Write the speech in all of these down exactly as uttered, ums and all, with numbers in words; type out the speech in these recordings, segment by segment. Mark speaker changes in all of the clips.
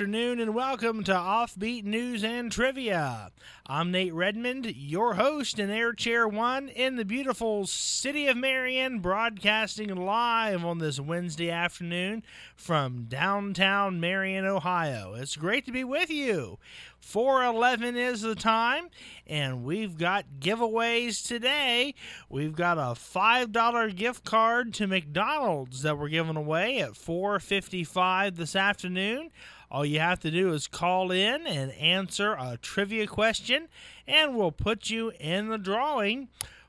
Speaker 1: afternoon, and welcome to Offbeat News and Trivia. I'm Nate Redmond, your host and Air Chair One in the beautiful city of Marion, broadcasting live on this Wednesday afternoon from downtown Marion, Ohio. It's great to be with you. four eleven is the time, and we've got giveaways today. We've got a five dollar gift card to McDonald's that we're giving away at four fifty-five this afternoon. All you have to do is call in and answer a trivia question, and we'll put you in the drawing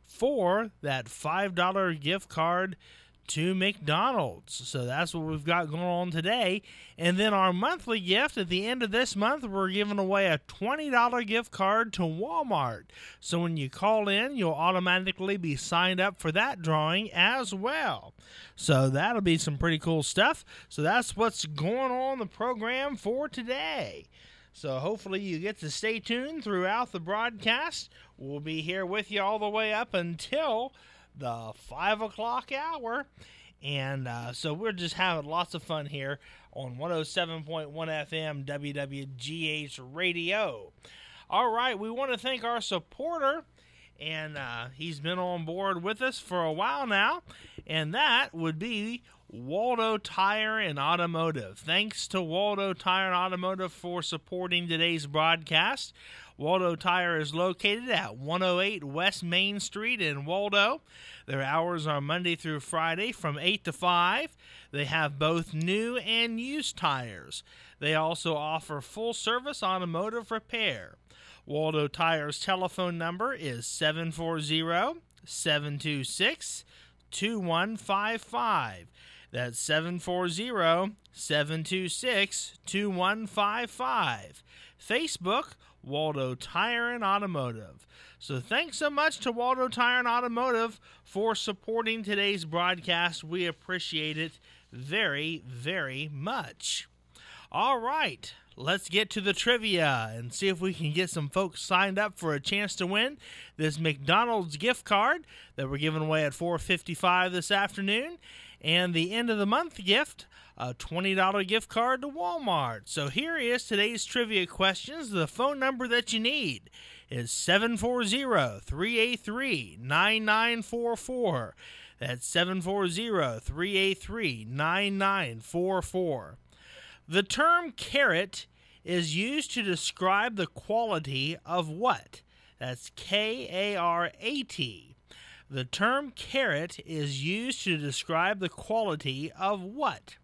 Speaker 1: for that five dollar gift card to McDonald's. So that's what we've got going on today. And then our monthly gift at the end of this month, we're giving away a twenty dollar gift card to Walmart. So when you call in, you'll automatically be signed up for that drawing as well. So that'll be some pretty cool stuff. So that's what's going on in the program for today. So hopefully you get to stay tuned throughout the broadcast. We'll be here with you all the way up until the five o'clock hour, and uh, so we're just having lots of fun here on one oh seven point one F M W W G H Radio. All right, we want to thank our supporter, and uh, he's been on board with us for a while now, and that would be Waldo Tire and Automotive. Thanks to Waldo Tire and Automotive for supporting today's broadcast. Waldo Tire is located at one oh eight West Main Street in Waldo. Their hours are Monday through Friday from eight to five. They have both new and used tires. They also offer full-service automotive repair. Waldo Tire's telephone number is seven four zero, seven two six, two one five five. That's seven four zero, seven two six, two one five five. Facebook, Waldo Tire and Automotive. So thanks so much to Waldo Tire and Automotive for supporting today's broadcast. We appreciate it very, very much. All right, let's get to the trivia and see if we can get some folks signed up for a chance to win this McDonald's gift card that we're giving away at four fifty-five this afternoon. And the end of the month gift, a twenty dollar gift card to Walmart. So here is today's trivia questions. The phone number that you need is seven four zero, three eight three, nine nine four four. That's seven four zero, three eight three, nine nine four four. The term carrot is used to describe the quality of what? That's K A R A T. The term carrot is used to describe the quality of what?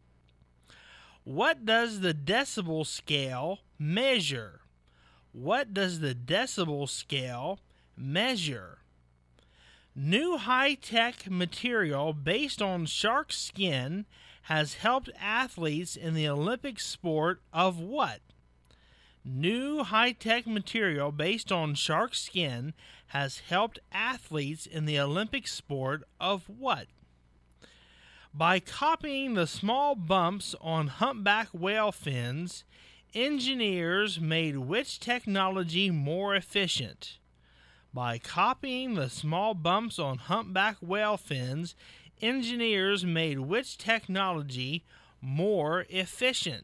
Speaker 1: What does the decibel scale measure? What does the decibel scale measure? New high-tech material based on shark skin has helped athletes in the Olympic sport of what? New high-tech material based on shark skin has helped athletes in the Olympic sport of what? By copying the small bumps on humpback whale fins, engineers made which technology more efficient? By copying the small bumps on humpback whale fins, engineers made which technology more efficient?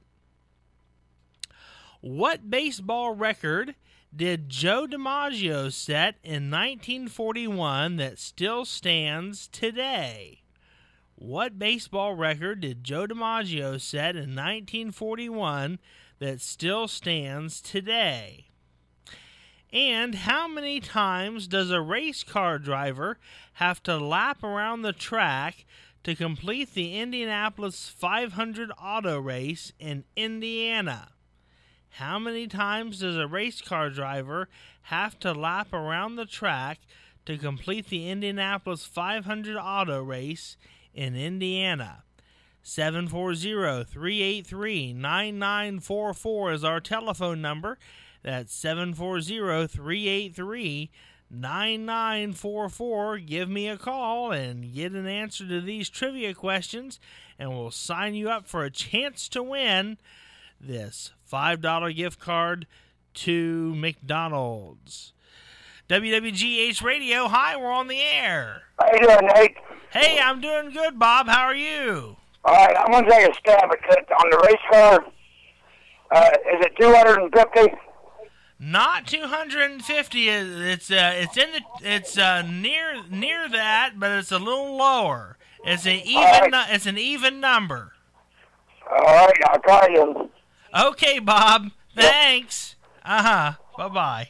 Speaker 1: What baseball record did Joe DiMaggio set in nineteen forty-one that still stands today? What baseball record did Joe DiMaggio set in nineteen forty-one that still stands today? And how many times does a race car driver have to lap around the track to complete the Indianapolis five hundred auto race in Indiana? How many times does a race car driver have to lap around the track to complete the Indianapolis five hundred auto race in Indiana? seven four zero, three eight three, nine nine four four is our telephone number. That's seven four zero, three eight three, nine nine four four. Give me a call and get an answer to these trivia questions, and we'll sign you up for a chance to win this five dollar gift card to McDonald's. W W G H Radio, hi, we're on the air.
Speaker 2: How you doing, Nate?
Speaker 1: Hey, I'm doing good, Bob. How are you?
Speaker 2: All right, I'm going to take a stab at it on the race car. Uh, is it two hundred fifty?
Speaker 1: Not two hundred fifty. It's uh, it's in the it's uh, near near that, but it's a little lower. It's an even
Speaker 2: right.
Speaker 1: nu- it's an even number.
Speaker 2: All right, I'll call you.
Speaker 1: Okay, Bob. Thanks. Uh huh. Bye bye.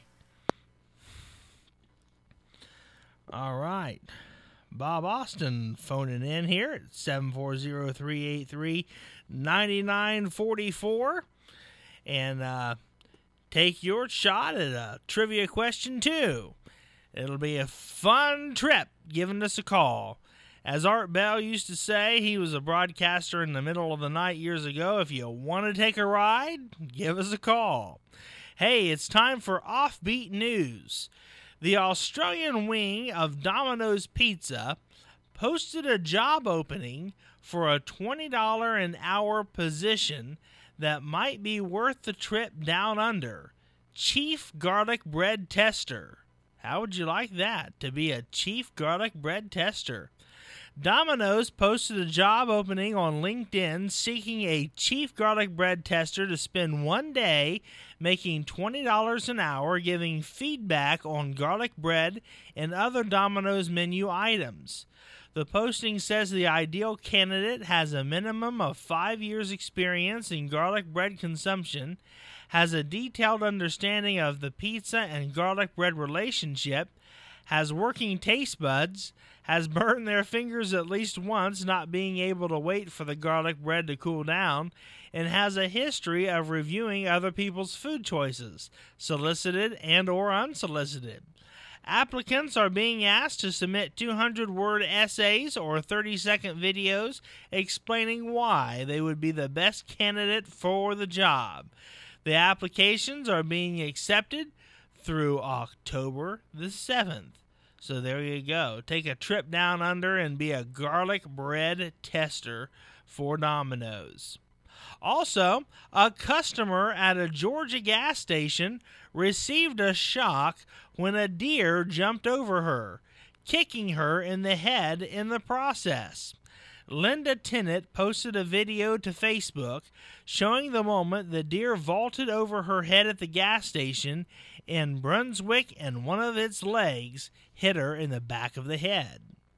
Speaker 1: All right. Bob Austin phoning in here at seven four zero, three eight three, nine nine four four. And uh, take your shot at a trivia question, too. It'll be a fun trip giving us a call. As Art Bell used to say, he was a broadcaster in the middle of the night years ago. If you want to take a ride, give us a call. Hey, it's time for Offbeat News. The Australian wing of Domino's Pizza posted a job opening for a twenty dollars an hour position that might be worth the trip down under. Chief Garlic Bread Tester. How would you like that, to be a Chief Garlic Bread Tester? Domino's posted a job opening on LinkedIn seeking a Chief Garlic Bread Tester to spend one day making twenty dollars an hour giving feedback on garlic bread and other Domino's menu items. The posting says the ideal candidate has a minimum of five years experience in garlic bread consumption, has a detailed understanding of the pizza and garlic bread relationship, has working taste buds, has burned their fingers at least once not being able to wait for the garlic bread to cool down, and has a history of reviewing other people's food choices, solicited and or unsolicited. Applicants are being asked to submit two hundred word essays or thirty second videos explaining why they would be the best candidate for the job. The applications are being accepted through October the seventh. So there you go. Take a trip down under and be a garlic bread tester for Domino's. Also, a customer at a Georgia gas station received a shock when a deer jumped over her, kicking her in the head in the process. Linda Tennant posted a video to Facebook showing the moment the deer vaulted over her head at the gas station in Brunswick and one of its legs hit her in the back of the head.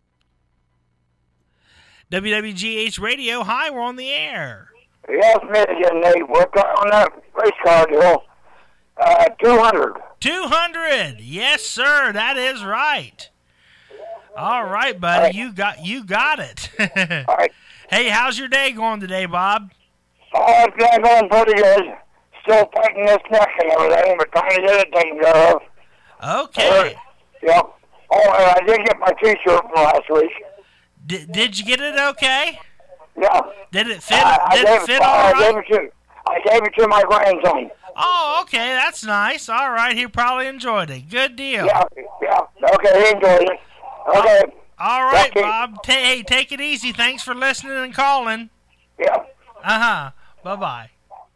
Speaker 1: W W G H Radio, hi, we're on the air.
Speaker 2: Yes, Mister Nate, we're on that race car deal. Uh, two hundred.
Speaker 1: two hundred, yes, sir, that is right. All right, buddy, All right. you got you got it.
Speaker 2: All right.
Speaker 1: Hey, how's your day going today, Bob?
Speaker 2: Oh, it's been going pretty good. Still fighting this neck and everything, but trying to get it taken care of.
Speaker 1: Okay.
Speaker 2: Uh, yeah. Oh, and I did get my T-shirt from last week.
Speaker 1: Did Did you get it okay?
Speaker 2: Yeah.
Speaker 1: Did it fit?
Speaker 2: I, I
Speaker 1: did
Speaker 2: gave
Speaker 1: it fit
Speaker 2: it,
Speaker 1: all
Speaker 2: I
Speaker 1: right?
Speaker 2: Gave it to, I gave it to my grandson.
Speaker 1: Oh, okay, that's nice. All right, he probably enjoyed it. Good deal.
Speaker 2: Yeah, yeah. Okay, he enjoyed it. Okay.
Speaker 1: All right,
Speaker 2: okay.
Speaker 1: Bob. Ta- hey, take it easy. Thanks for listening and calling.
Speaker 2: Yeah.
Speaker 1: Uh-huh. Bye-bye.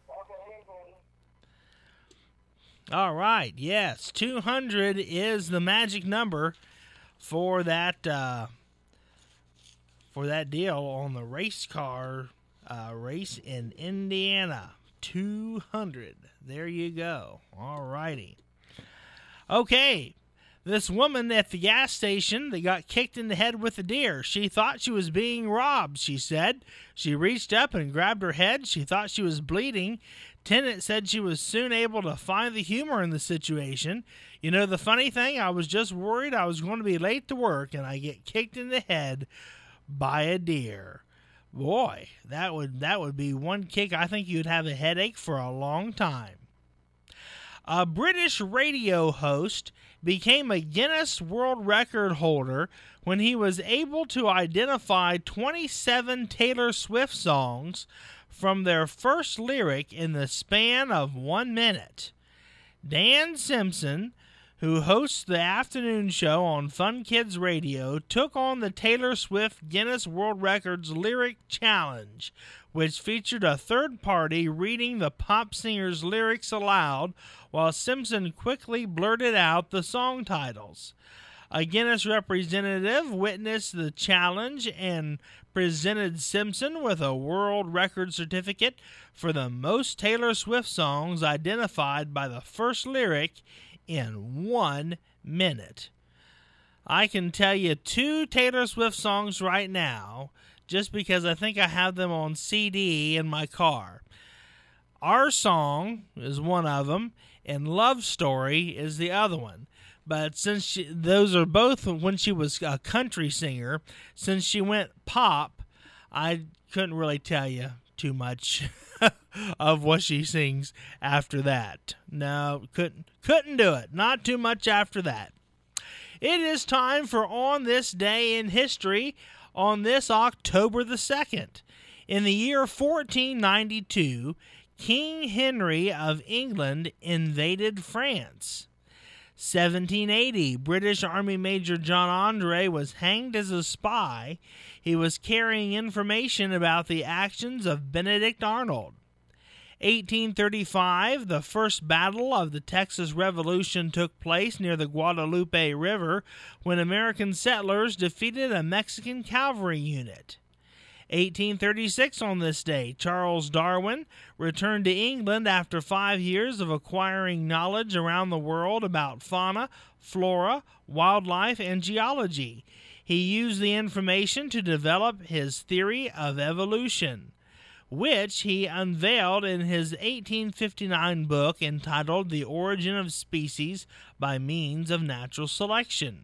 Speaker 1: All right, yes, two hundred is the magic number for that uh, for that deal on the race car uh, race in Indiana. two hundred. There you go. All righty. Okay. This woman at the gas station that got kicked in the head with a deer, she thought she was being robbed, she said. She reached up and grabbed her head. She thought she was bleeding. Tennant said she was soon able to find the humor in the situation. You know, the funny thing, I was just worried I was going to be late to work and I get kicked in the head by a deer. Boy, that would that would be one kick. I think you'd have a headache for a long time. A British radio host became a Guinness World Record holder when he was able to identify twenty-seven Taylor Swift songs from their first lyric in the span of one minute. Dan Simpson, who hosts the afternoon show on Fun Kids Radio, took on the Taylor Swift Guinness World Records Lyric Challenge, which featured a third party reading the pop singer's lyrics aloud while Simpson quickly blurted out the song titles. A Guinness representative witnessed the challenge and presented Simpson with a world record certificate for the most Taylor Swift songs identified by the first lyric in one minute. I can tell you two Taylor Swift songs right now, just because I think I have them on C D in my car. Our Song is one of them, and Love Story is the other one. But since she, those are both when she was a country singer, since she went pop, I couldn't really tell you too much of what she sings after that. No, couldn't couldn't do it. Not too much after that. It is time for On This Day in History on this October the second. In the year fourteen ninety-two, King Henry of England invaded France. seventeen eighty, British Army Major John Andre was hanged as a spy. He was carrying information about the actions of Benedict Arnold. eighteen thirty-five, the first battle of the Texas Revolution took place near the Guadalupe River when American settlers defeated a Mexican cavalry unit. eighteen thirty-six on this day, Charles Darwin returned to England after five years of acquiring knowledge around the world about fauna, flora, wildlife, and geology. He used the information to develop his theory of evolution, which he unveiled in his eighteen fifty-nine book entitled The Origin of Species by Means of Natural Selection.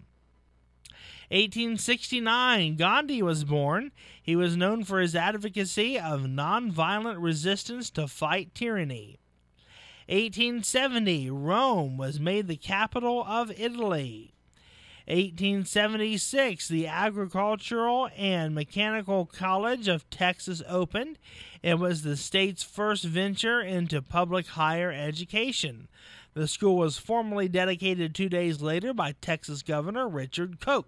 Speaker 1: eighteen sixty-nine, Gandhi was born. He was known for his advocacy of nonviolent resistance to fight tyranny. eighteen seventy, Rome was made the capital of Italy. eighteen seventy-six, the Agricultural and Mechanical College of Texas opened. It was the state's first venture into public higher education. The school was formally dedicated two days later by Texas Governor Richard Koch.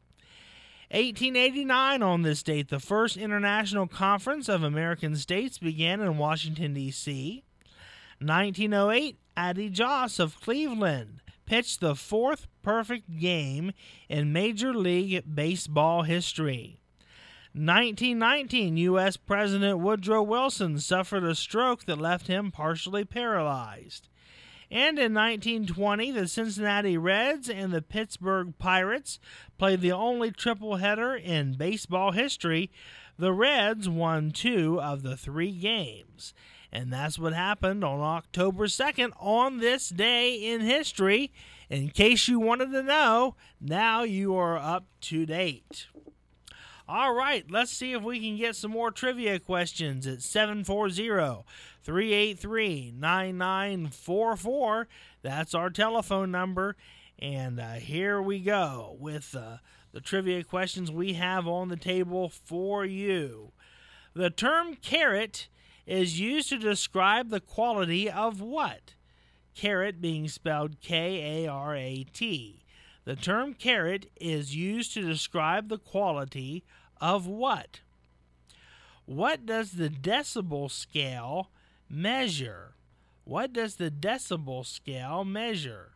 Speaker 1: eighteen eighty-nine, on this date, the first International Conference of American States began in Washington, D C nineteen oh eight, Addie Joss of Cleveland pitched the fourth perfect game in Major League Baseball history. nineteen nineteen, U S President Woodrow Wilson suffered a stroke that left him partially paralyzed. And in nineteen twenty, the Cincinnati Reds and the Pittsburgh Pirates played the only triple-header in baseball history. The Reds won two of the three games. And that's what happened on October second on this day in history. In case you wanted to know, now you are up to date. All right, let's see if we can get some more trivia questions at seven four zero, three eight three, nine nine four four. That's our telephone number. And uh, here we go with uh, the trivia questions we have on the table for you. The term carrot is used to describe the quality of what? Carrot being spelled K A R A T. The term carrot is used to describe the quality of what? What does the decibel scale measure? What does the decibel scale measure?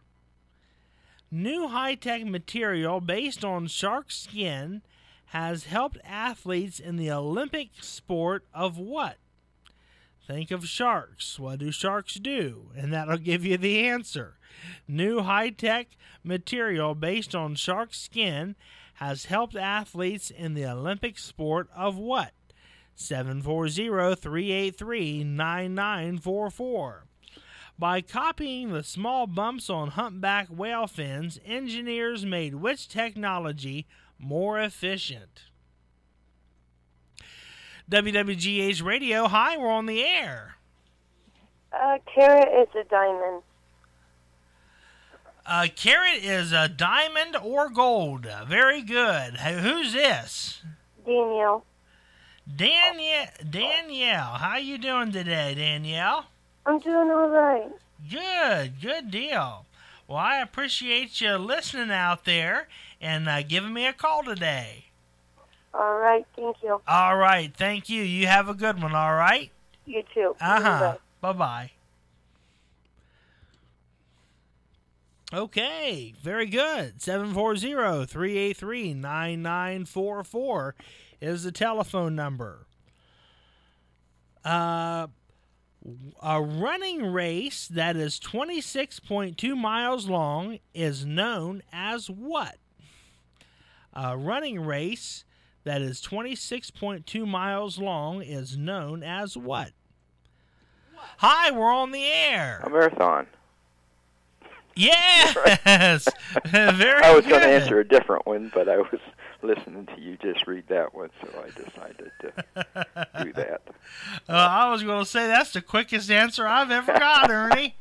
Speaker 1: New high-tech material based on shark skin has helped athletes in the Olympic sport of what? Think of sharks. What do sharks do? And that'll give you the answer. New high-tech material based on shark skin has helped athletes in the Olympic sport of what? seven four zero, three eight three, nine nine four four. By copying the small bumps on humpback whale fins, engineers made which technology more efficient? W W G H Radio, hi, we're on the air.
Speaker 3: Uh, carrot is a diamond.
Speaker 1: A carrot is a diamond or gold. Very good. Hey, who's this?
Speaker 3: Danielle.
Speaker 1: Danielle. Danielle, how you doing today, Danielle?
Speaker 3: I'm doing all right.
Speaker 1: Good, good deal. Well, I appreciate you listening out there and uh, giving me a call today.
Speaker 3: All right, thank you.
Speaker 1: All right, thank you. You have a good one, all right?
Speaker 3: You too.
Speaker 1: Uh-huh. Bye-bye. Okay, very good. seven four zero, three eight three, nine nine four four is the telephone number. Uh, a running race that is twenty-six point two miles long is known as what? A running race that is twenty-six point two miles long is known as what? Hi, we're on the air.
Speaker 4: A marathon.
Speaker 1: Yes! Very
Speaker 4: I was
Speaker 1: good.
Speaker 4: going to answer a different one, but I was listening to you just read that one, so I decided to do that.
Speaker 1: Uh, I was going to say that's the quickest answer I've ever got, Ernie.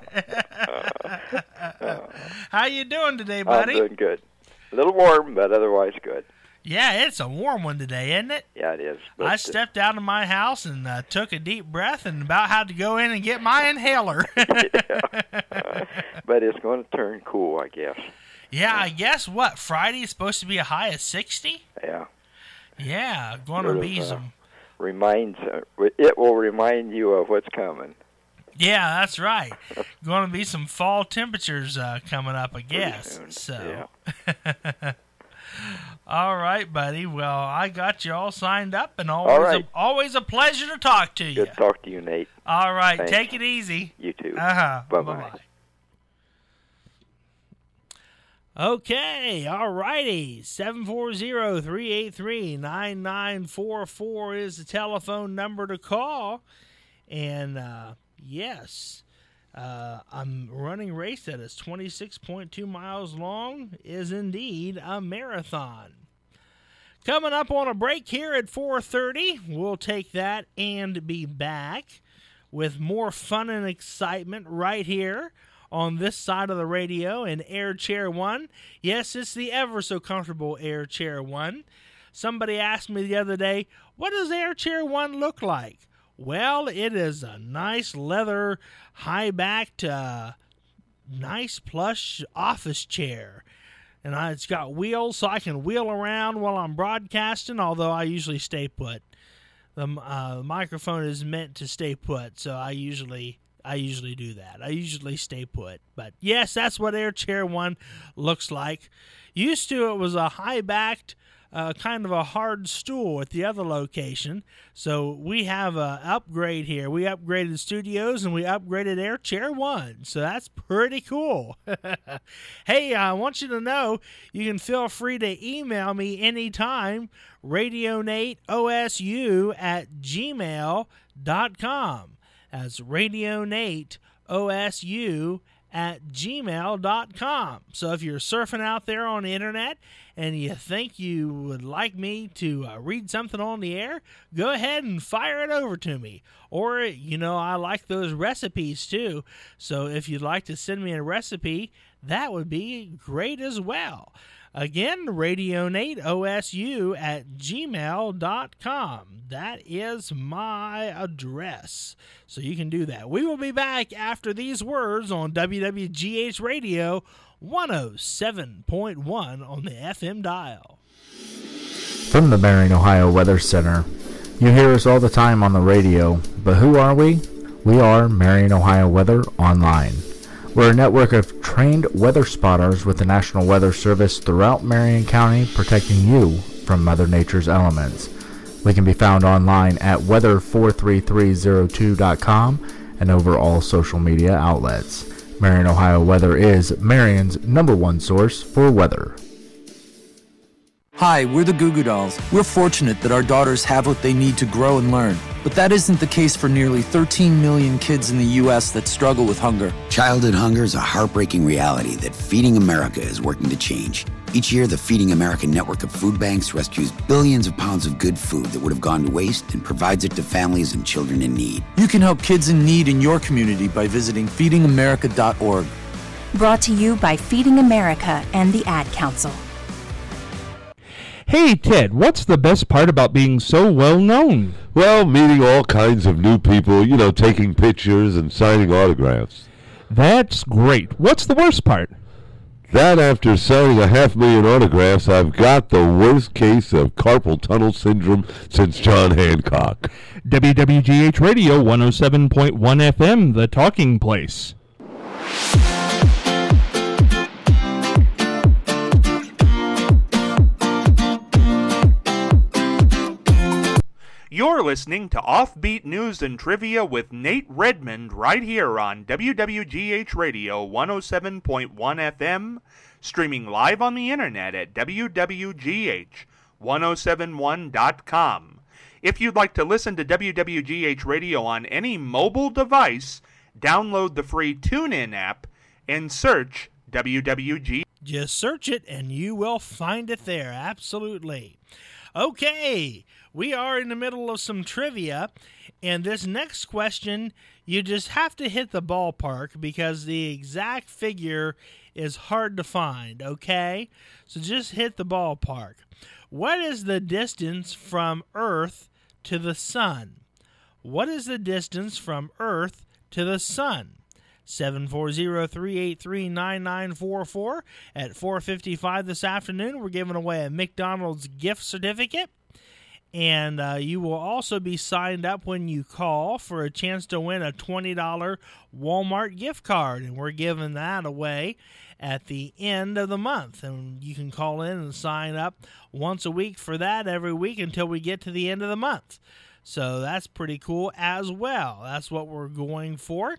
Speaker 1: How you doing today, buddy?
Speaker 4: I'm doing good. A little warm, but otherwise good.
Speaker 1: Yeah, it's a warm one today, isn't it?
Speaker 4: Yeah, it is. But
Speaker 1: I stepped out of my house and uh, took a deep breath and about had to go in and get my inhaler.
Speaker 4: uh, but it's going to turn cool, I guess.
Speaker 1: Yeah, I guess what? Friday is supposed to be a high of sixty?
Speaker 4: Yeah.
Speaker 1: Yeah, going to
Speaker 4: Sort
Speaker 1: be
Speaker 4: of, uh,
Speaker 1: some...
Speaker 4: Reminds, uh, it will remind you of what's coming.
Speaker 1: Yeah, that's right. Going to be some fall temperatures uh, coming up, I guess.
Speaker 4: Soon.
Speaker 1: So,
Speaker 4: Yeah.
Speaker 1: All right, buddy. Well, I got you all signed up, and always,
Speaker 4: All right.
Speaker 1: a, always a pleasure to talk to you.
Speaker 4: Good to talk to you, Nate.
Speaker 1: All right,
Speaker 4: Thanks.
Speaker 1: take it easy.
Speaker 4: You too.
Speaker 1: Uh-huh.
Speaker 4: Bye-bye.
Speaker 1: Bye-bye. Okay, all righty. seven four zero, three eight three, nine nine four four is the telephone number to call. And, uh, yes, uh, a running race that is twenty-six point two miles long is indeed a marathon. Coming up on a break here at four thirty, we'll take that and be back with more fun and excitement right here on this side of the radio in Air Chair one. Yes, it's the ever so comfortable Air Chair one. Somebody asked me the other day, what does Air Chair one look like? Well, it is a nice leather, high-backed, uh, nice plush office chair. And I, it's got wheels so I can wheel around while I'm broadcasting, although I usually stay put. The uh, microphone is meant to stay put, so I usually I usually do that. I usually stay put. But yes, that's what Air Chair one looks like. Used to, it was a high-backed, uh, kind of a hard stool at the other location. So we have an upgrade here. We upgraded studios and we upgraded Air Chair one. So that's pretty cool. Hey, I want you to know you can feel free to email me anytime. RadioNateOSU at gmail dot com. That's RadioNateOSU at gmail dot com. So if you're surfing out there on the internet and you think you would like me to uh, read something on the air, go ahead and fire it over to me. Or, you know, I like those recipes too. So if you'd like to send me a recipe, that would be great as well. Again, RadioNateOSU at gmail dot com. That is my address. So you can do that. We will be back after these words on W W G H Radio one oh seven point one on the F M dial.
Speaker 5: From the Marion, Ohio Weather Center. You hear us all the time on the radio, but who are we? We are Marion, Ohio Weather Online. We're a network of trained weather spotters with the National Weather Service throughout Marion County, protecting you from Mother Nature's elements. We can be found online at weather four three three zero two dot com and over all social media outlets. Marion, Ohio Weather is Marion's number one source for weather.
Speaker 6: Hi, we're the Goo Goo Dolls. We're fortunate that our daughters have what they need to grow and learn. But that isn't the case for nearly thirteen million kids in the U S that struggle with hunger.
Speaker 7: Childhood hunger is a heartbreaking reality that Feeding America is working to change. Each year, the Feeding America network of food banks rescues billions of pounds of good food that would have gone to waste and provides it to families and children in need.
Speaker 6: You can help kids in need in your community by visiting feeding america dot org.
Speaker 8: Brought to you by Feeding America and the Ad Council.
Speaker 9: Hey, Ted, what's the best part about being so well known?
Speaker 10: Well, meeting all kinds of new people, you know, taking pictures and signing autographs.
Speaker 9: That's great. What's the worst part?
Speaker 10: That after signing a half million autographs, I've got the worst case of carpal tunnel syndrome since John Hancock.
Speaker 9: W W G H Radio one oh seven point one F M, the talking place.
Speaker 11: listening to Offbeat News and Trivia with Nate Redmond right here on W W G H Radio one oh seven point one F M, streaming live on the internet at W W G H ten seventy-one dot com. If you'd like to listen to W W G H Radio on any mobile device, download the free TuneIn app and search W W G.
Speaker 1: Just search it and you will find it there. Absolutely. Okay, we are in the middle of some trivia, and this next question, you just have to hit the ballpark because the exact figure is hard to find, okay? So just hit the ballpark. What is the distance from Earth to the Sun? What is the distance from Earth to the Sun? seven four zero, three eight three, nine nine four four. At four fifty-five this afternoon, we're giving away a McDonald's gift certificate. And uh, you will also be signed up when you call for a chance to win a twenty dollars Walmart gift card. And we're giving that away at the end of the month. And you can call in and sign up once a week for that every week until we get to the end of the month. So that's pretty cool as well. That's what we're going for.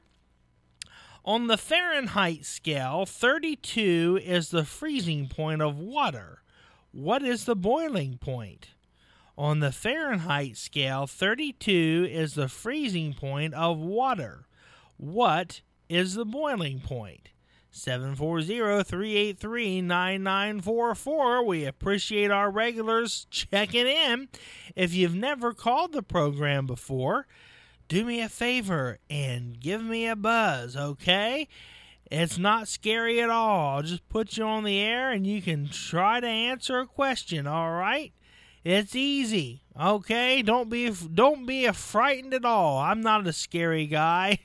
Speaker 1: On the Fahrenheit scale, thirty-two is the freezing point of water. What is the boiling point? On the Fahrenheit scale, thirty-two is the freezing point of water. What is the boiling point? seven four zero, three eight three, nine nine four four. We appreciate our regulars checking in. If you've never called the program before, do me a favor and give me a buzz, okay? It's not scary at all. I'll just put you on the air and you can try to answer a question, all right? It's easy, okay? Don't be don't be frightened at all. I'm not a scary guy.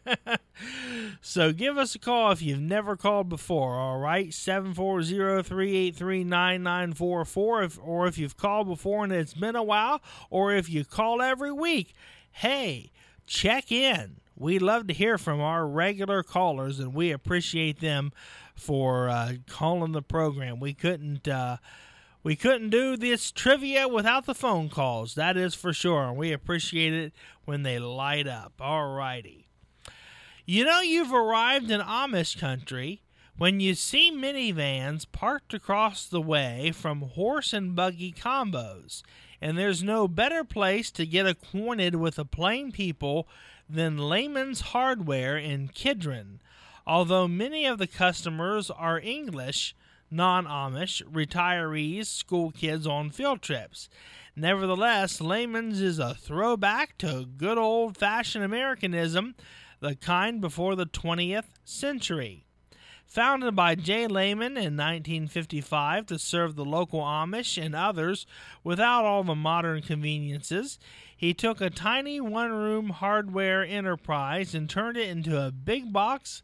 Speaker 1: So give us a call if you've never called before, all right? seven four zero, three eight three, nine nine four four. If, or if you've called before and it's been a while, or if you call every week, hey, check in. We love to hear from our regular callers, and we appreciate them for uh, calling the program. We couldn't uh, we couldn't do this trivia without the phone calls. That is for sure, and we appreciate it when they light up. All righty. You know you've arrived in Amish country when you see minivans parked across the way from horse and buggy combos. And there's no better place to get acquainted with the plain people than Lehman's Hardware in Kidron. Although many of the customers are English, non-Amish, retirees, school kids on field trips. Nevertheless, Lehman's is a throwback to good old-fashioned Americanism, the kind before the twentieth century. Founded by Jay Lehman in nineteen fifty-five to serve the local Amish and others without all the modern conveniences, he took a tiny one-room hardware enterprise and turned it into a big box,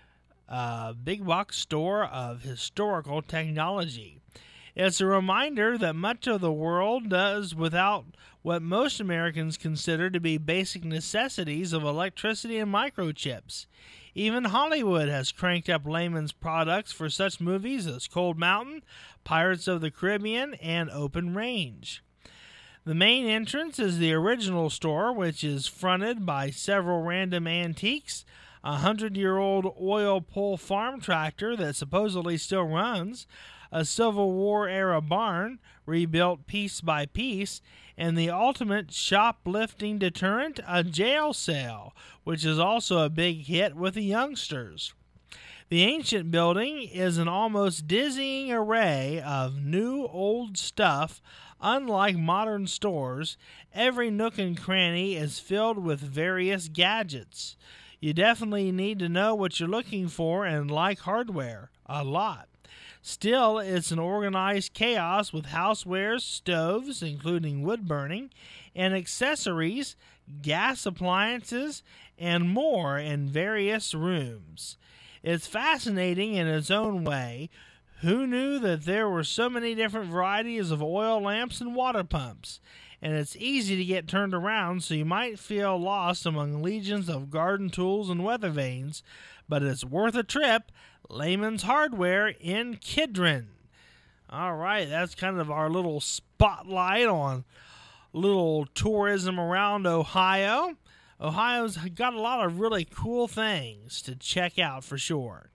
Speaker 1: uh, big box store of historical technology. It's a reminder that much of the world does without what most Americans consider to be basic necessities of electricity and microchips. Even Hollywood has cranked up Lehman's products for such movies as Cold Mountain, Pirates of the Caribbean, and Open Range. The main entrance is the original store, which is fronted by several random antiques, a hundred-year-old oil pull farm tractor that supposedly still runs, a Civil War-era barn, rebuilt piece by piece, and the ultimate shoplifting deterrent, a jail cell, which is also a big hit with the youngsters. The ancient building is an almost dizzying array of new old stuff. Unlike modern stores, every nook and cranny is filled with various gadgets. You definitely need to know what you're looking for and like hardware a lot. Still, it's an organized chaos with housewares, stoves, including wood burning, and accessories, gas appliances, and more in various rooms. It's fascinating in its own way. Who knew that there were so many different varieties of oil lamps and water pumps? And it's easy to get turned around, so you might feel lost among legions of garden tools and weather vanes, but it's worth a trip. Lehman's Hardware in Kidron. All right, that's kind of our little spotlight on little tourism around Ohio. Ohio's got a lot of really cool things to check out for sure.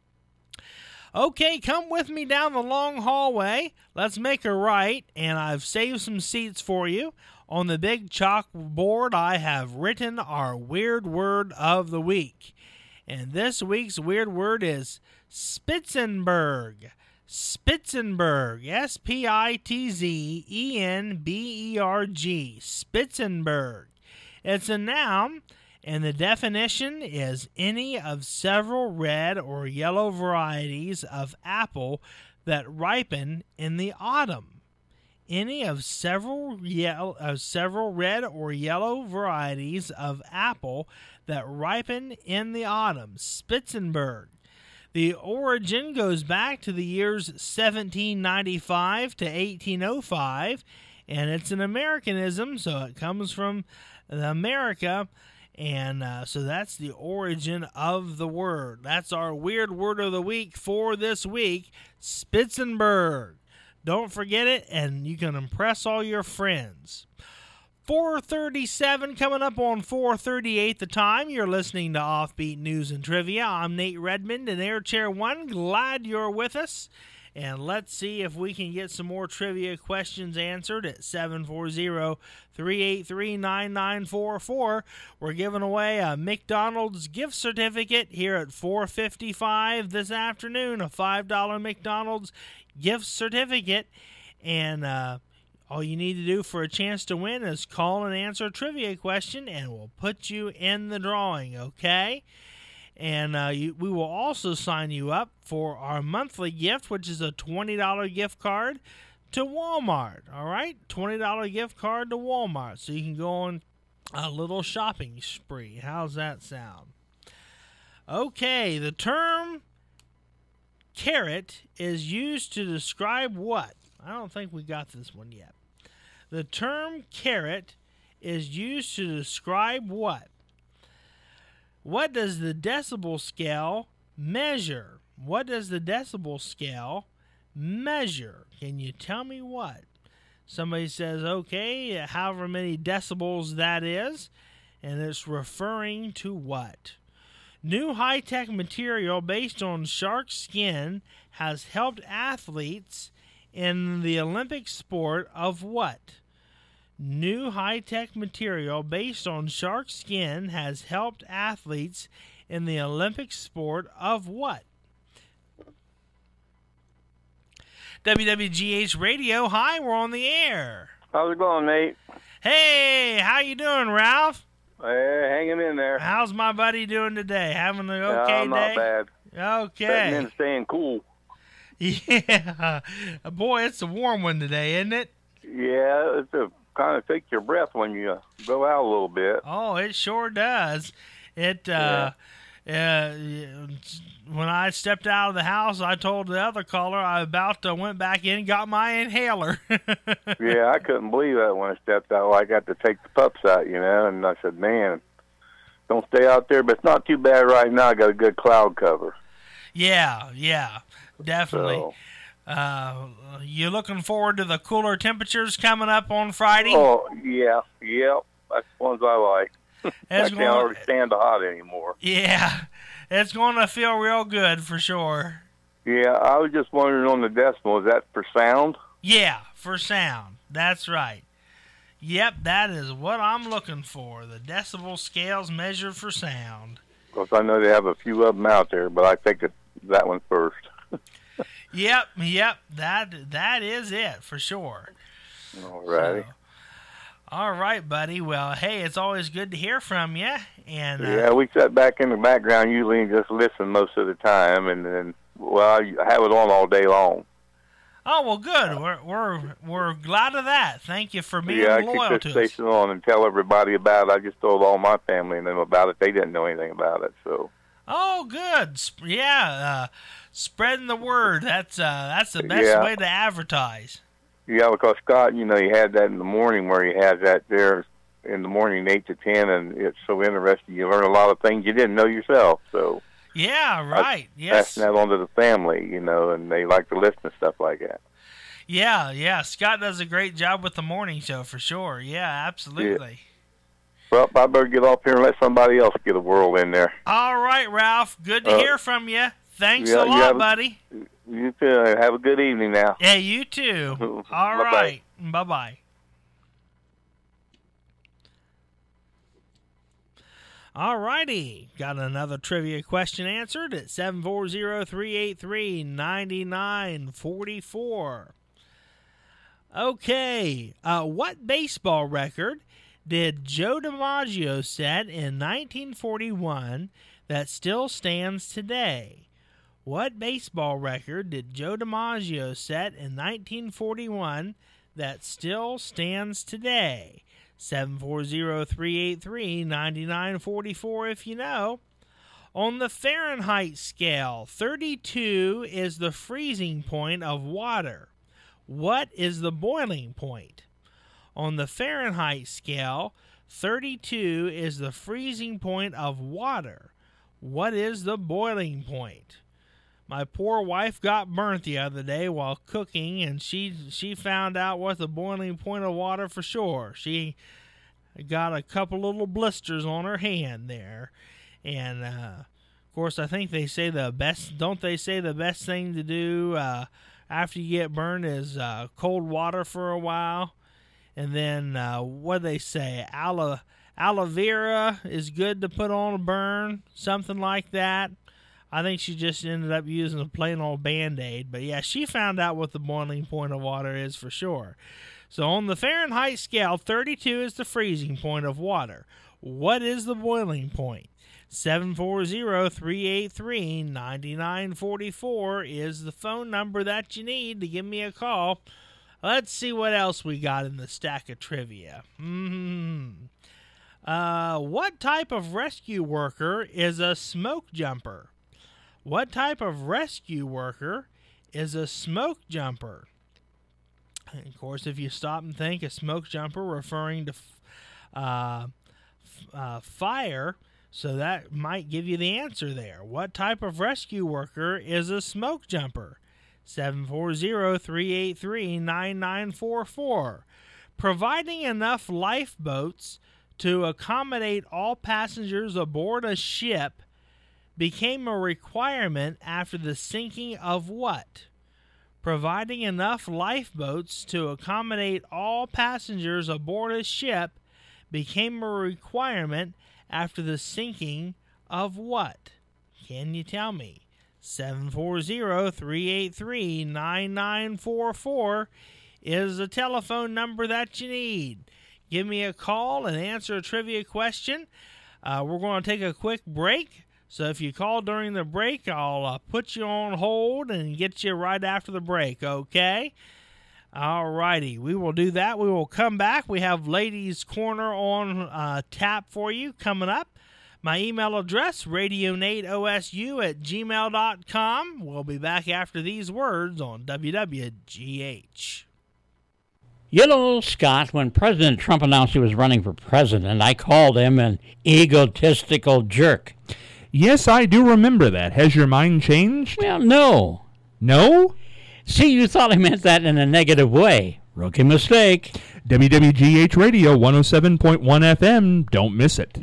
Speaker 1: Okay, come with me down the long hallway. Let's make a right, and I've saved some seats for you. On the big chalkboard, I have written our weird word of the week. And this week's weird word is Spitzenberg. Spitzenberg, S P I T Z E N B E R G, Spitzenberg. It's a noun, and the definition is any of several red or yellow varieties of apple that ripen in the autumn. Any of several yellow, uh, several red or yellow varieties of apple that ripen in the autumn. Spitzenberg. The origin goes back to the years seventeen ninety-five to eighteen oh five, and it's an Americanism, so it comes from America, and uh, so that's the origin of the word. That's our weird word of the week for this week, Spitzenberg. Don't forget it, and you can impress all your friends. four thirty-seven coming up on four thirty-eight the time. You're listening to Offbeat News and Trivia. I'm Nate Redmond in Air Chair one. Glad you're with us. And let's see if we can get some more trivia questions answered at seven four zero, three eight three, nine nine four four. We're giving away a McDonald's gift certificate here at four fifty-five this afternoon, a five dollar McDonald's gift certificate. And, uh, all you need to do for a chance to win is call and answer a trivia question, and we'll put you in the drawing, okay? And uh, you, we will also sign you up for our monthly gift, which is a twenty dollar gift card to Walmart, all right? twenty dollar gift card to Walmart, so you can go on a little shopping spree. How's that sound? Okay, the term carrot is used to describe what? I don't think we got this one yet. The term carrot is used to describe what? What does the decibel scale measure? What does the decibel scale measure? Can you tell me what? Somebody says, okay, however many decibels that is, and it's referring to what? New high-tech material based on shark skin has helped athletes in the Olympic sport of what? New high-tech material based on shark skin has helped athletes in the Olympic sport of what? W W G H Radio, hi, we're on the air.
Speaker 2: How's it going, Nate?
Speaker 1: Hey, how you doing, Ralph?
Speaker 2: Hey, hanging in there.
Speaker 1: How's my buddy doing today? Having an okay
Speaker 2: uh, not
Speaker 1: day?
Speaker 2: bad.
Speaker 1: Okay.
Speaker 2: Sitting in, staying cool.
Speaker 1: Yeah. Boy, it's a warm one today, isn't it?
Speaker 2: Yeah, it's a kind of takes your breath when you uh, go out a little bit.
Speaker 1: Oh, it sure does. It, uh, yeah. uh, when I stepped out of the house, I told the other caller I about uh, went back in and got my inhaler.
Speaker 2: Yeah, I couldn't believe that when I stepped out. I got to take the pups out, you know, and I said, man, don't stay out there. But it's not too bad right now. I got a good cloud cover.
Speaker 1: Yeah, yeah, definitely.
Speaker 2: So,
Speaker 1: Uh, you looking forward to the cooler temperatures coming up on Friday?
Speaker 2: Oh, yeah, yeah. That's the ones I like. I can't
Speaker 1: gonna,
Speaker 2: already stand the hot anymore.
Speaker 1: Yeah, it's going to feel real good for sure.
Speaker 2: Yeah, I was just wondering on the decimal, is that for sound?
Speaker 1: Yeah, for sound. That's right. Yep, that is what I'm looking for. The decibel scales measured for sound.
Speaker 2: Of course, I know they have a few of them out there, but I think it's that one first.
Speaker 1: Yep, yep, that that is it for sure.
Speaker 2: All righty.
Speaker 1: So, all right, buddy. Well, hey, it's always good to hear from you. And uh,
Speaker 2: yeah, we sat back in the background usually and just listen most of the time, and then well, I have it on all day long.
Speaker 1: Oh well, good. We're we're we're glad of that. Thank you for being
Speaker 2: yeah,
Speaker 1: loyal
Speaker 2: I keep
Speaker 1: to
Speaker 2: this
Speaker 1: us.
Speaker 2: station on and tell everybody about it. I just told all my family and them about it. They didn't know anything about it, so.
Speaker 1: Oh, good. Yeah, uh, spreading the word. That's uh, that's the best
Speaker 2: yeah.
Speaker 1: way to advertise.
Speaker 2: Yeah, because Scott, you know, he had that in the morning where he has that there in the morning, eight to ten, and it's so interesting. You learn a lot of things you didn't know yourself. So.
Speaker 1: Yeah, right.
Speaker 2: I,
Speaker 1: yes.
Speaker 2: Passing that on to the family, you know, and they like to listen to stuff like that.
Speaker 1: Yeah, yeah. Scott does a great job with the morning show for sure. Yeah, absolutely.
Speaker 2: Yeah. Well, I better get off here and let somebody else get a whirl in there.
Speaker 1: All right, Ralph. Good to
Speaker 2: uh,
Speaker 1: hear from you. Thanks
Speaker 2: yeah,
Speaker 1: a lot,
Speaker 2: a,
Speaker 1: buddy.
Speaker 2: You too. Have a good evening now.
Speaker 1: Yeah, you too. All
Speaker 2: Bye-bye.
Speaker 1: right. Bye-bye. All righty. Got another trivia question answered at seven four zero, three eight three, nine nine four four. Okay. Uh, what baseball record did Joe DiMaggio set in nineteen forty-one that still stands today? What baseball record did Joe DiMaggio set in nineteen forty-one that still stands today? seven four zero, three eight three, nine nine four four if you know. On the Fahrenheit scale, thirty-two is the freezing point of water. What is the boiling point? On the Fahrenheit scale, thirty-two is the freezing point of water. What is the boiling point? My poor wife got burnt the other day while cooking, and she she found out what the boiling point of water for sure. She got a couple little blisters on her hand there. And, uh, of course, I think they say the best, don't they say the best thing to do uh, after you get burned is uh, cold water for a while? And then, uh, what do they say? Aloe, aloe vera is good to put on a burn, something like that. I think she just ended up using a plain old Band-Aid. But, yeah, she found out what the boiling point of water is for sure. So, on the Fahrenheit scale, thirty-two is the freezing point of water. What is the boiling point? seven four zero, three eight three, nine nine four four is the phone number that you need to give me a call. Let's see what else we got in the stack of trivia. Hmm. Uh, what type of rescue worker is a smoke jumper? What type of rescue worker is a smoke jumper? And of course, if you stop and think, a smoke jumper referring to uh, uh, fire, so that might give you the answer there. What type of rescue worker is a smoke jumper? seven four zero, three eight three, nine nine four four. Providing enough lifeboats to accommodate all passengers aboard a ship became a requirement after the sinking of what? Providing enough lifeboats to accommodate all passengers aboard a ship became a requirement after the sinking of what? Can you tell me? seven four zero, three eight three, nine nine four four is the telephone number that you need. Give me a call and answer a trivia question. Uh, we're going to take a quick break. So if you call during the break, I'll uh, put you on hold and get you right after the break, okay? All righty, we will do that. We will come back. We have Ladies' Corner on uh, tap for you coming up. My email address, radio nate O S U at gmail dot com. We'll be back after these words on W W G H.
Speaker 12: You know, Scott, when President Trump announced he was running for president, I called him an egotistical jerk.
Speaker 9: Yes, I do remember that. Has your mind changed?
Speaker 12: Well, no.
Speaker 9: No?
Speaker 12: See, you thought I meant that in a negative way. Rookie mistake.
Speaker 9: W W G H Radio one oh seven point one F M. Don't miss it.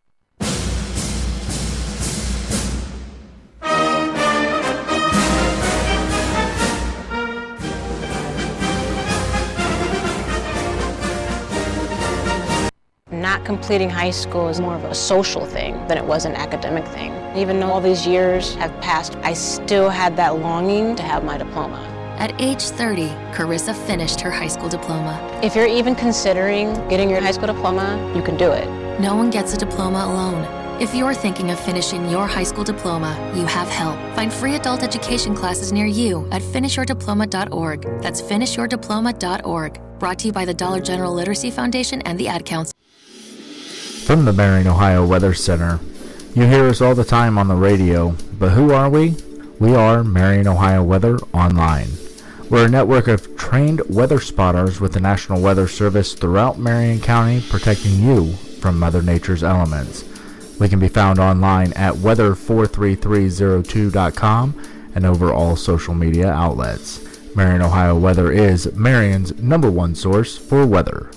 Speaker 13: Not completing high school is more of a social thing than it was an academic thing. Even though all these years have passed, I still had that longing to have my diploma.
Speaker 14: At age thirty, Carissa finished her high school diploma.
Speaker 13: If you're even considering getting your high school diploma, you can do it.
Speaker 14: No one gets a diploma alone. If you're thinking of finishing your high school diploma, you have help. Find free adult education classes near you at finish your diploma dot org. That's finish your diploma dot org. Brought to you by the Dollar General Literacy Foundation and the Ad Council.
Speaker 5: From the Marion, Ohio Weather Center, you hear us all the time on the radio, but who are we? We are Marion, Ohio Weather Online. We're a network of trained weather spotters with the National Weather Service throughout Marion County, protecting you from Mother Nature's elements. We can be found online at weather four three three zero two dot com and over all social media outlets. Marion, Ohio Weather is Marion's number one source for weather.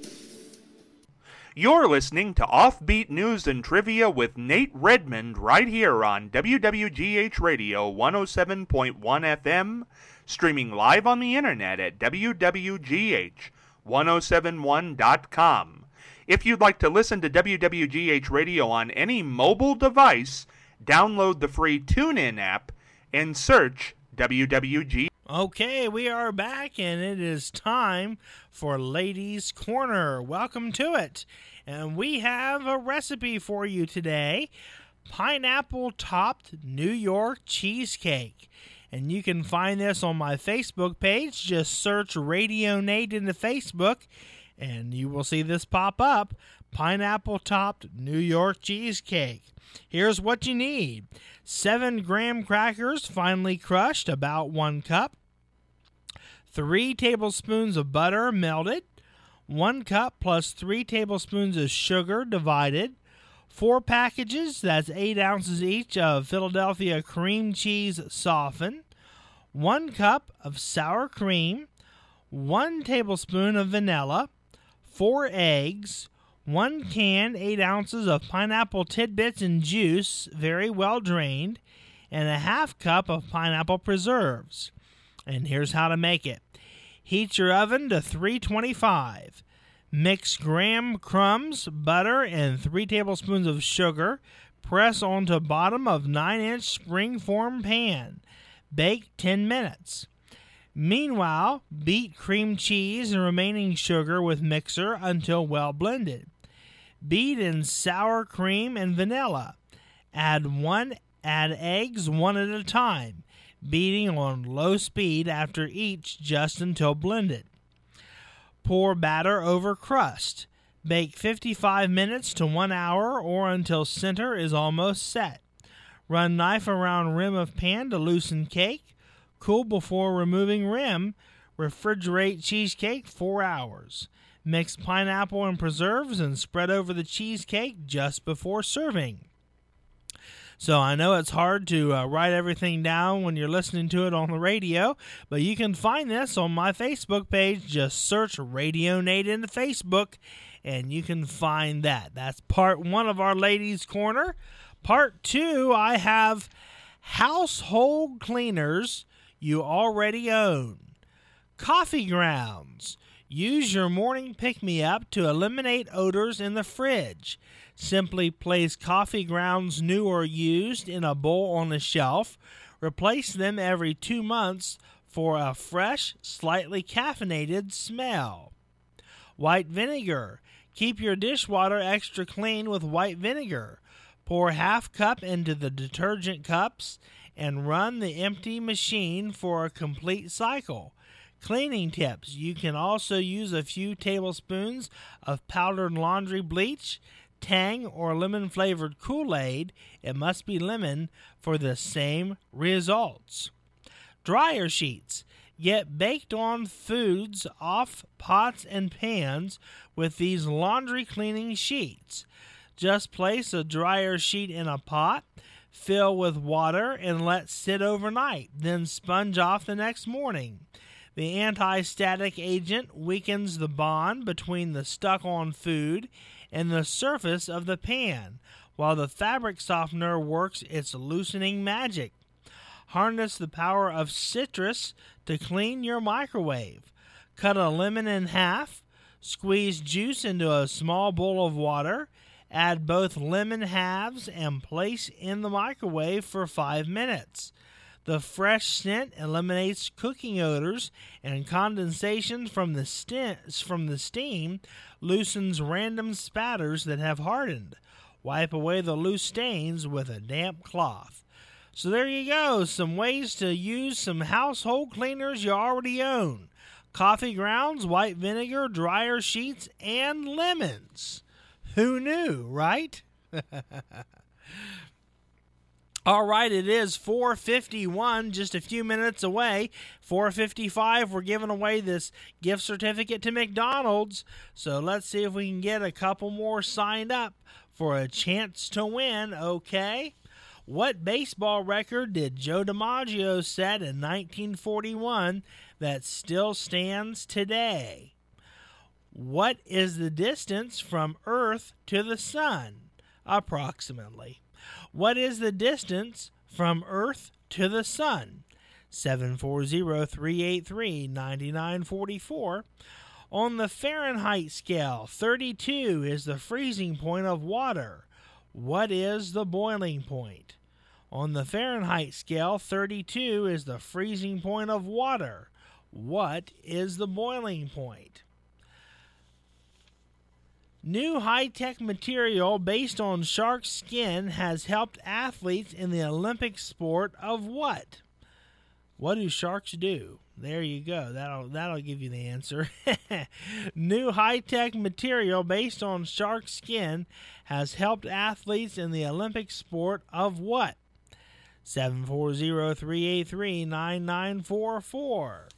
Speaker 11: You're listening to Offbeat News and Trivia with Nate Redmond right here on W W G H Radio one oh seven point one F M, streaming live on the internet at W W G H ten seventy-one dot com. If you'd like to listen to W W G H Radio on any mobile device, download the free TuneIn app and search W W G.
Speaker 1: Okay, we are back, and it is time for Ladies' Corner. Welcome to it. And we have a recipe for you today, pineapple-topped New York cheesecake. And you can find this on my Facebook page. Just search Radio Nate into Facebook, and you will see this pop up, pineapple-topped New York cheesecake. Here's what you need. Seven graham crackers, finely crushed, about one cup. Three tablespoons of butter, melted. One cup plus three tablespoons of sugar, divided. Four packages, that's eight ounces each, of Philadelphia cream cheese softened. One cup of sour cream. One tablespoon of vanilla. Four eggs. One can, eight ounces of pineapple tidbits and juice, very well drained, and a half cup of pineapple preserves. And here's how to make it. Heat your oven to three twenty-five. Mix graham crumbs, butter, and three tablespoons of sugar. Press onto bottom of nine inch spring-form pan. Bake ten minutes. Meanwhile, beat cream cheese and remaining sugar with mixer until well blended. Beat in sour cream and vanilla. Add one. Add eggs one at a time, beating on low speed after each just until blended. Pour batter over crust. Bake fifty-five minutes to one hour or until center is almost set. Run knife around rim of pan to loosen cake. Cool before removing rim. Refrigerate cheesecake four hours. Mix pineapple and preserves and spread over the cheesecake just before serving. So I know it's hard to uh, write everything down when you're listening to it on the radio, but you can find this on my Facebook page. Just search Radio Nate into Facebook, and you can find that. That's part one of our Ladies' Corner. Part two, I have household cleaners you already own. Coffee grounds. Use your morning pick-me-up to eliminate odors in the fridge. Simply place coffee grounds, new or used, in a bowl on the shelf. Replace them every two months for a fresh, slightly caffeinated smell. White vinegar. Keep your dishwater extra clean with white vinegar. Pour half cup into the detergent cups and run the empty machine for a complete cycle. Cleaning tips. You can also use a few tablespoons of powdered laundry bleach, Tang, or lemon-flavored Kool-Aid. It must be lemon for the same results. Dryer sheets. Get baked-on foods off pots and pans with these laundry cleaning sheets. Just place a dryer sheet in a pot, fill with water, and let sit overnight. Then sponge off the next morning. The anti-static agent weakens the bond between the stuck-on food and the surface of the pan, while the fabric softener works its loosening magic. Harness the power of citrus to clean your microwave. Cut a lemon in half, squeeze juice into a small bowl of water, add both lemon halves, and place in the microwave for five minutes. The fresh scent eliminates cooking odors, and condensation from the, st- from the steam loosens random spatters that have hardened. Wipe away the loose stains with a damp cloth. So there you go, some ways to use some household cleaners you already own. Coffee grounds, white vinegar, dryer sheets, and lemons. Who knew, right? All right, it is four fifty-one, just a few minutes away. four fifty-five, we're giving away this gift certificate to McDonald's. So let's see if we can get a couple more signed up for a chance to win, okay? What baseball record did Joe DiMaggio set in nineteen forty-one that still stands today? What is the distance from Earth to the Sun, approximately? What is the distance from Earth to the Sun? seven four zero, three eight three, nine nine four four. On the Fahrenheit scale, thirty-two is the freezing point of water. What is the boiling point? On the Fahrenheit scale, thirty-two is the freezing point of water. What is the boiling point? New high-tech material based on shark skin has helped athletes in the Olympic sport of what? What do sharks do? There you go. That'll that'll give you the answer. New high-tech material based on shark skin has helped athletes in the Olympic sport of what? seven four zero, three eight three, nine nine four four.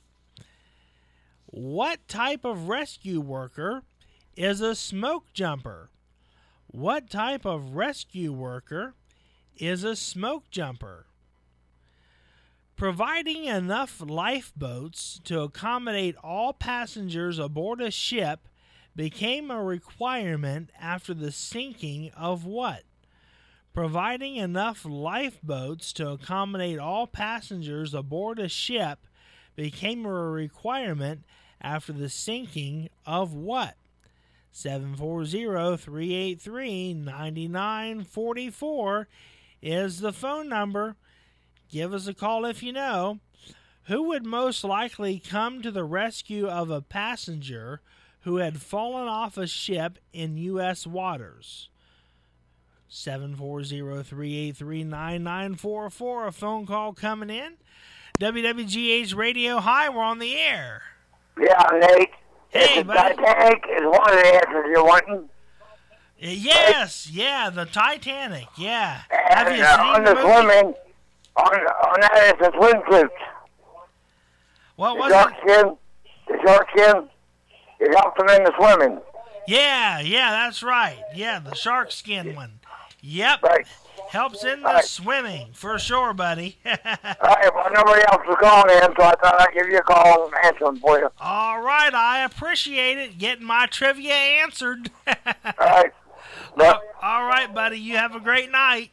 Speaker 1: What type of rescue worker is a smoke jumper? What type of rescue worker is a smoke jumper? Providing enough lifeboats to accommodate all passengers aboard a ship became a requirement after the sinking of what? Providing enough lifeboats to accommodate all passengers aboard a ship became a requirement after the sinking of what? seven four zero, three eight three, nine nine four four is the phone number. Give us a call if you know. Who would most likely come to the rescue of a passenger who had fallen off a ship in U S waters? seven four zero, three eight three, nine nine four four. A phone call coming in. W W G H Radio. Hi, we're on the air.
Speaker 15: Yeah, Nate.
Speaker 1: Hey,
Speaker 15: is the
Speaker 1: buddy.
Speaker 15: Titanic is one of the answers you're wanting.
Speaker 1: Yes, yeah, the Titanic, yeah.
Speaker 15: And
Speaker 1: Have you
Speaker 15: uh,
Speaker 1: seen
Speaker 15: on
Speaker 1: the
Speaker 15: the
Speaker 1: movie?
Speaker 15: swimming, on, on that is the swimsuit.
Speaker 1: What
Speaker 15: the
Speaker 1: was
Speaker 15: shark
Speaker 1: it?
Speaker 15: skin, the shark skin, it helps them in the swimming.
Speaker 1: Yeah, yeah, that's right. Yeah, the shark skin one. Yep.
Speaker 15: Right.
Speaker 1: Helps in the
Speaker 15: Right.
Speaker 1: swimming, for sure, buddy.
Speaker 15: All right, well, nobody else was calling in, so I thought I'd give you a call and answer them for you.
Speaker 1: All right, I appreciate it, getting my trivia answered.
Speaker 15: All right.
Speaker 1: Uh, all right, buddy, you have a great night.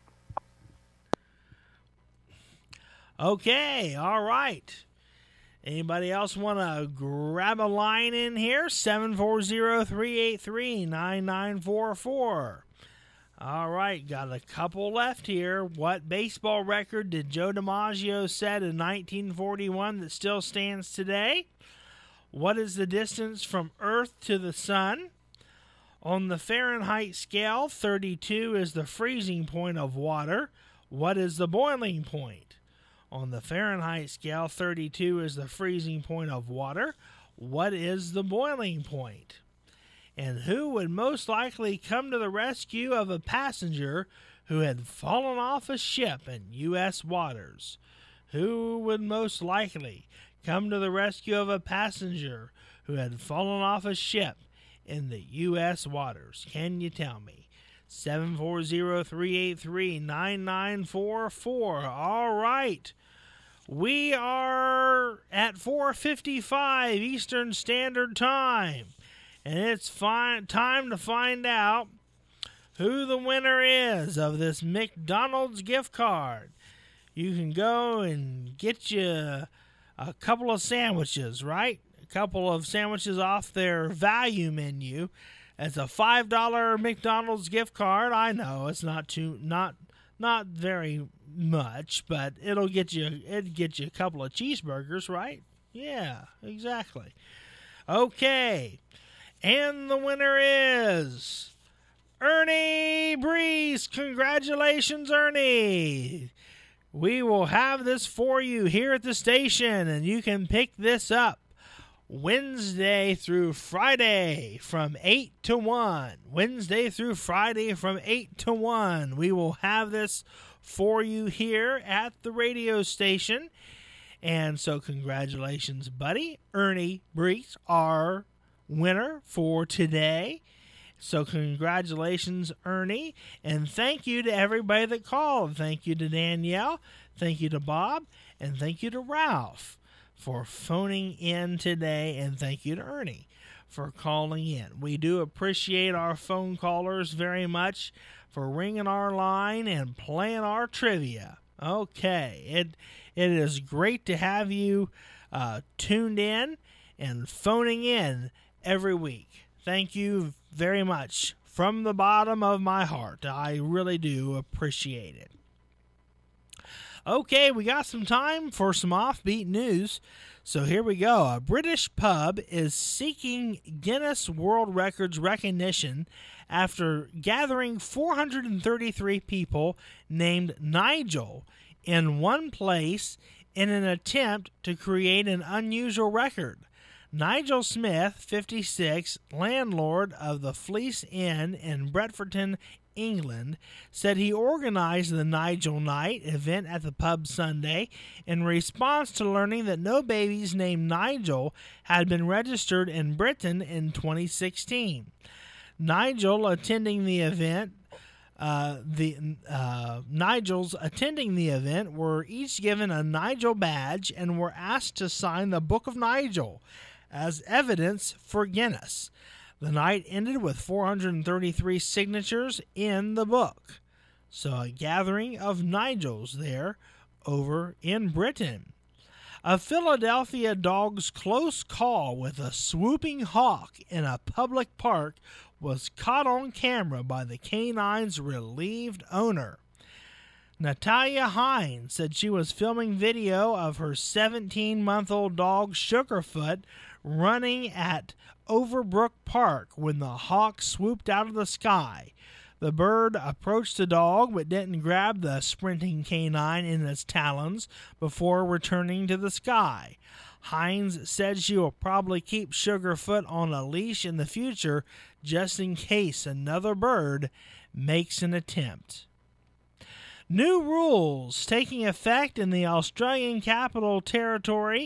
Speaker 1: Okay, all right. Anybody else want to grab a line in here? seven four zero, three eight three, nine nine four four. All right, got a couple left here. What baseball record did Joe DiMaggio set in nineteen forty-one that still stands today? What is the distance from Earth to the Sun? On the Fahrenheit scale, thirty-two is the freezing point of water. What is the boiling point? On the Fahrenheit scale, thirty-two is the freezing point of water. What is the boiling point? And who would most likely come to the rescue of a passenger who had fallen off a ship in U S waters? Who would most likely come to the rescue of a passenger who had fallen off a ship in the U S waters? Can you tell me? seven four zero, three eight three, nine nine four four. All right. We are at four fifty-five Eastern Standard Time. And it's fi- time to find out who the winner is of this McDonald's gift card. You can go and get you a couple of sandwiches, right? A couple of sandwiches off their value menu. It's a five dollar McDonald's gift card. I know it's not too not not very much, but it'll get you it'll get you a couple of cheeseburgers, right? Yeah, exactly. Okay. And the winner is Ernie Brees. Congratulations, Ernie. We will have this for you here at the station, and you can pick this up Wednesday through Friday from eight to one. Wednesday through Friday from eight to one. We will have this for you here at the radio station. And so congratulations, buddy. Ernie Brees, our winner for today. So congratulations, Ernie, and thank you to everybody that called. Thank you to Danielle, thank you to Bob, and thank you to Ralph for phoning in today, and thank you to Ernie for calling in. We do appreciate our phone callers very much for ringing our line and playing our trivia. Okay, it it is great to have you uh, tuned in and phoning in every week. Thank you very much from the bottom of my heart. I really do appreciate it. Okay, we got some time for some offbeat news. So here we go. A British pub is seeking Guinness World Records recognition after gathering four hundred thirty-three people named Nigel in one place in an attempt to create an unusual record. Nigel Smith, fifty-six, landlord of the Fleece Inn in Bretfordton, England, said he organized the Nigel Night event at the pub Sunday in response to learning that no babies named Nigel had been registered in Britain in twenty sixteen. Nigel attending the event Uh, the uh, Nigels attending the event were each given a Nigel badge and were asked to sign the Book of Nigel as evidence for Guinness. The night ended with four hundred thirty-three signatures in the book. So a gathering of Nigels there over in Britain. A Philadelphia dog's close call with a swooping hawk in a public park was caught on camera by the canine's relieved owner. Natalia Hines said she was filming video of her seventeen-month-old dog Sugarfoot running at Overbrook Park when the hawk swooped out of the sky. The bird approached the dog but didn't grab the sprinting canine in its talons before returning to the sky. Hines said she will probably keep Sugarfoot on a leash in the future just in case another bird makes an attempt. New rules taking effect in the Australian Capital Territory.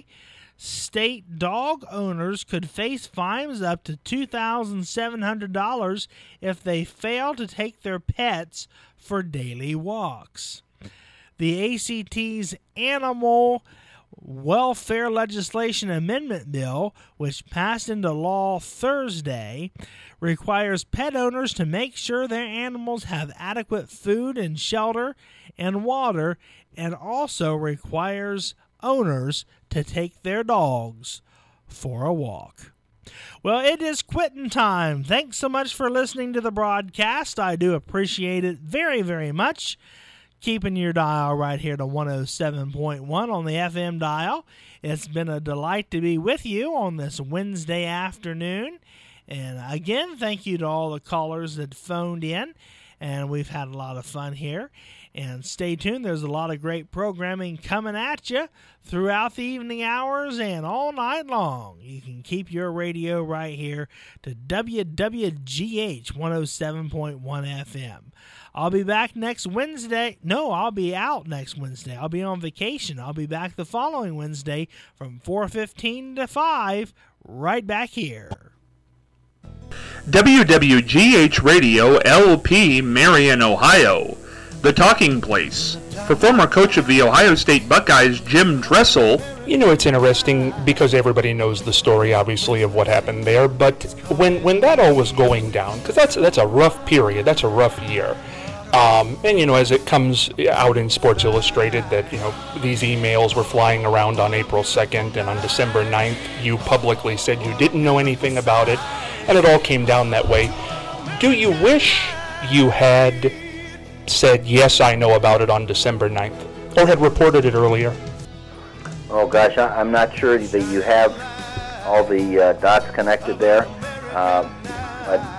Speaker 1: State dog owners could face fines up to two thousand seven hundred dollars if they fail to take their pets for daily walks. The A C T's Animal Welfare Legislation Amendment Bill, which passed into law Thursday, requires pet owners to make sure their animals have adequate food and shelter and water, and also requires owners to take their dogs for a walk. Well, it is quitting time. Thanks so much for listening to the broadcast. I do appreciate it very, very much. Keeping your dial right here to one oh seven point one on the F M dial. It's been a delight to be with you on this Wednesday afternoon. And again, thank you to all the callers that phoned in. And we've had a lot of fun here. And stay tuned. There's a lot of great programming coming at you throughout the evening hours and all night long. You can keep your radio right here to W W G H one oh seven point one F M. I'll be back next Wednesday. No, I'll be out next Wednesday. I'll be on vacation. I'll be back the following Wednesday from four fifteen to five, right back here.
Speaker 11: W W G H Radio L P, Marion, Ohio. The Talking Place. For former coach of the Ohio State Buckeyes, Jim Dressel.
Speaker 9: You know, it's interesting because everybody knows the story, obviously, of what happened there. But when when that all was going down, because that's, that's a rough period, that's a rough year. Um, and, you know, as it comes out in Sports Illustrated that, you know, these emails were flying around on April second, and on December ninth, you publicly said you didn't know anything about it, and it all came down that way. Do you wish you had said, yes, I know about it on December ninth, or had reported it earlier?
Speaker 16: Oh, gosh, I, I'm not sure that you have all the uh, dots connected there. Uh, but